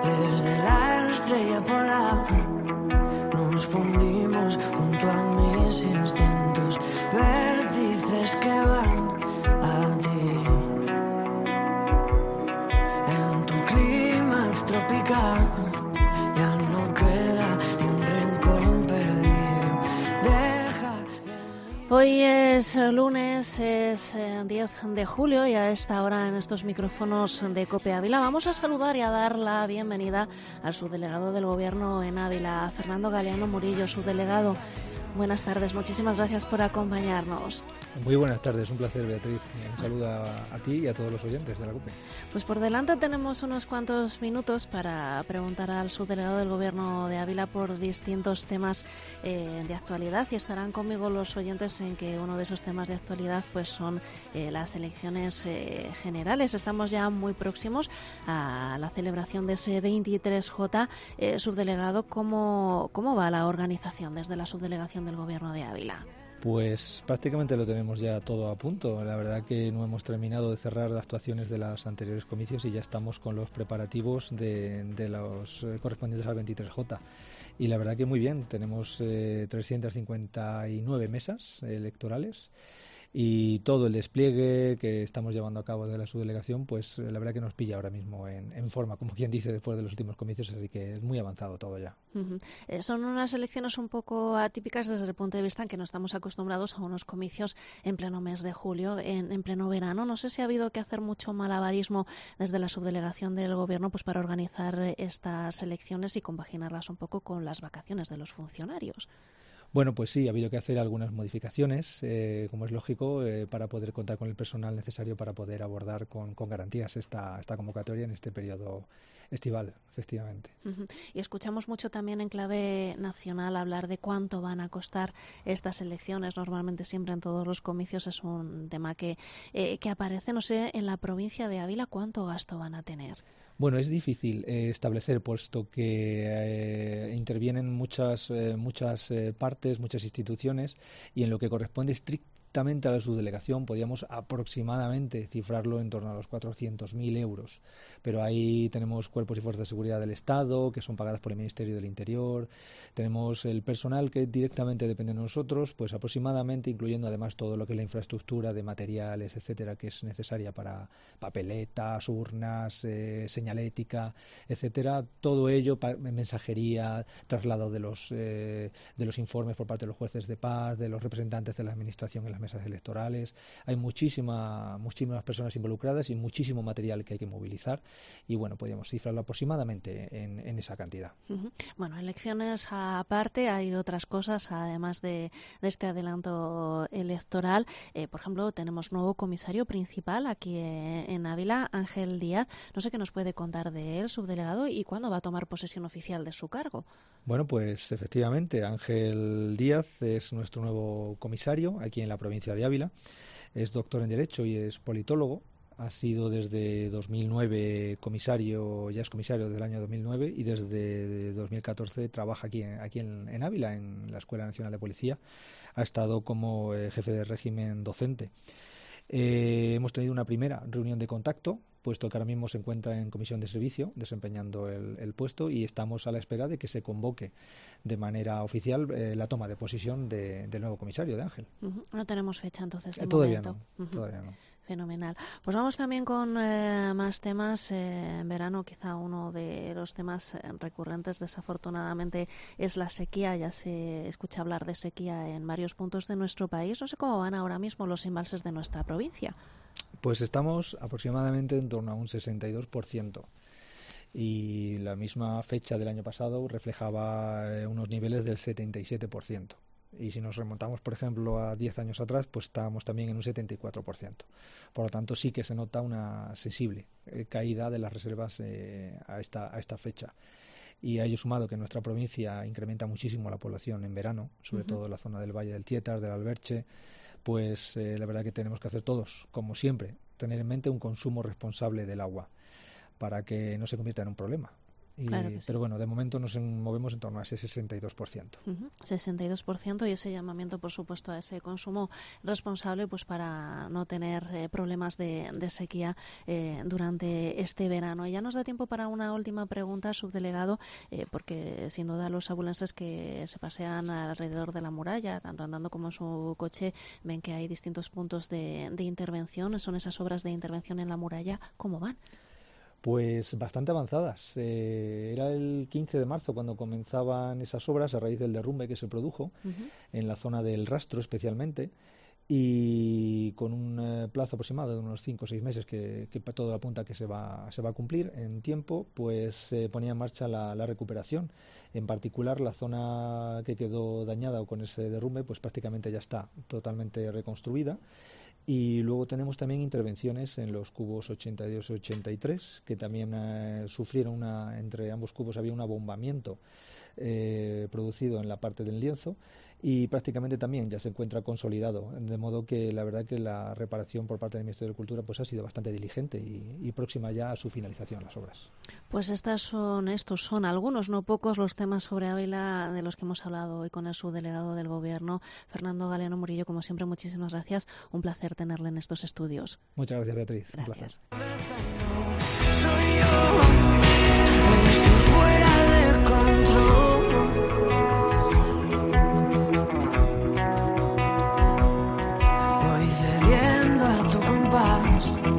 Desde la estrella polar nos fundimos junto a mis instintos, vértices que van a ti. En tu clima tropical ya no queda ni un rincón perdido. Hoy es lunes, es 10 de julio y a esta hora en estos micrófonos de COPE Ávila vamos a saludar y a dar la bienvenida al subdelegado del Gobierno en Ávila, Fernando Galeano Murillo. Subdelegado, buenas tardes, muchísimas gracias por acompañarnos. Muy buenas tardes, un placer, Beatriz. Un saludo a ti y a todos los oyentes de la COPE. Pues por delante tenemos unos cuantos minutos para preguntar al subdelegado del Gobierno de Ávila por distintos temas de actualidad, y estarán conmigo los oyentes en que uno de esos temas de actualidad pues son las elecciones generales. Estamos ya muy próximos a la celebración de ese 23J. Subdelegado, ¿cómo va la organización desde la subdelegación del Gobierno de Ávila? Pues prácticamente lo tenemos ya todo a punto. La verdad que no hemos terminado de cerrar las actuaciones de los anteriores comicios y ya estamos con los preparativos de los correspondientes al 23J. Y la verdad que muy bien, tenemos 359 mesas electorales. Y todo el despliegue que estamos llevando a cabo de la subdelegación, pues la verdad que nos pilla ahora mismo en forma, como quien dice, después de los últimos comicios, así que es muy avanzado todo ya. Uh-huh. Son unas elecciones un poco atípicas desde el punto de vista en que no estamos acostumbrados a unos comicios en pleno mes de julio, en pleno verano. No sé si ha habido que hacer mucho malabarismo desde la subdelegación del Gobierno pues para organizar estas elecciones y compaginarlas un poco con las vacaciones de los funcionarios. Bueno, pues sí, ha habido que hacer algunas modificaciones, como es lógico, para poder contar con el personal necesario para poder abordar con garantías esta convocatoria en este periodo estival, efectivamente. Uh-huh. Y escuchamos mucho también en clave nacional hablar de cuánto van a costar estas elecciones. Normalmente siempre en todos los comicios es un tema que aparece. No sé, en la provincia de Ávila, ¿cuánto gasto van a tener? Bueno, es difícil establecer, puesto que intervienen muchas partes, muchas instituciones, y en lo que corresponde estrictamente a la subdelegación podríamos aproximadamente cifrarlo en torno a los 400.000 euros. Pero ahí tenemos cuerpos y fuerzas de seguridad del Estado, que son pagadas por el Ministerio del Interior, tenemos el personal que directamente depende de nosotros, pues aproximadamente, incluyendo además todo lo que es la infraestructura de materiales, etcétera, que es necesaria para papeletas, urnas, señalética, etcétera, todo ello, mensajería, traslado de los informes por parte de los jueces de paz, de los representantes de la administración en las mesas electorales. Hay muchísimas personas involucradas y muchísimo material que hay que movilizar, y bueno, podríamos cifrarlo aproximadamente en esa cantidad. Uh-huh. Bueno, elecciones aparte, hay otras cosas además de este adelanto electoral. Por ejemplo, tenemos nuevo comisario principal aquí en Ávila, Ángel Díaz. No sé qué nos puede contar de él, subdelegado, y cuándo va a tomar posesión oficial de su cargo. Bueno, pues efectivamente, Ángel Díaz es nuestro nuevo comisario aquí en la provincia de Ávila. Es doctor en Derecho y es politólogo. Ha sido desde 2009 comisario, ya es comisario desde el año 2009, y desde 2014 trabaja aquí en Ávila, en la Escuela Nacional de Policía. Ha estado como jefe de régimen docente. Hemos tenido una primera reunión de contacto, puesto que ahora mismo se encuentra en comisión de servicio desempeñando el puesto, y estamos a la espera de que se convoque de manera oficial la toma de posesión del nuevo comisario, de Ángel. Uh-huh. No tenemos fecha entonces de Todavía momento. No, uh-huh. Todavía no. Fenomenal. Pues vamos también con más temas. En verano quizá uno de los temas recurrentes, desafortunadamente, es la sequía. Ya se escucha hablar de sequía en varios puntos de nuestro país. No sé cómo van ahora mismo los embalses de nuestra provincia. Pues estamos aproximadamente en torno a un 62%. Y la misma fecha del año pasado reflejaba unos niveles del 77%. Y si nos remontamos, por ejemplo, a 10 años atrás, pues estábamos también en un 74%. Por lo tanto, sí que se nota una sensible caída de las reservas a esta fecha. Y a ello sumado que en nuestra provincia incrementa muchísimo la población en verano, sobre todo en la zona del Valle del Tietar, del Alberche, pues la verdad que tenemos que hacer todos, como siempre, tener en mente un consumo responsable del agua, para que no se convierta en un problema. Claro que sí. Pero bueno, de momento nos movemos en torno a ese 62%. 62%, y ese llamamiento, por supuesto, a ese consumo responsable, pues para no tener problemas de sequía durante este verano. Ya nos da tiempo para una última pregunta, subdelegado, porque sin duda los abulenses que se pasean alrededor de la muralla, tanto andando como en su coche, ven que hay distintos puntos de intervención. Son esas obras de intervención en la muralla. ¿Cómo van? Pues bastante avanzadas. Era el 15 de marzo cuando comenzaban esas obras a raíz del derrumbe que se produjo en la zona del Rastro especialmente, y con un plazo aproximado de unos 5 o 6 meses que todo apunta que se va a cumplir en tiempo, pues se ponía en marcha la recuperación. En particular, la zona que quedó dañada con ese derrumbe pues prácticamente ya está totalmente reconstruida. Y luego tenemos también intervenciones en los cubos 82 y 83, que también sufrieron entre ambos cubos había un abombamiento producido en la parte del lienzo, y prácticamente también ya se encuentra consolidado, de modo que la verdad que la reparación por parte del Ministerio de Cultura pues ha sido bastante diligente y próxima ya a su finalización las obras. Pues estos son algunos, no pocos, los temas sobre Ávila de los que hemos hablado hoy con el subdelegado del Gobierno, Fernando Galeano Murillo. Como siempre, muchísimas gracias. Un placer tenerle en estos estudios. Muchas gracias, Beatriz. Gracias. Un placer. Soy yo, estoy fuera de control. Voy cediendo a tu compás.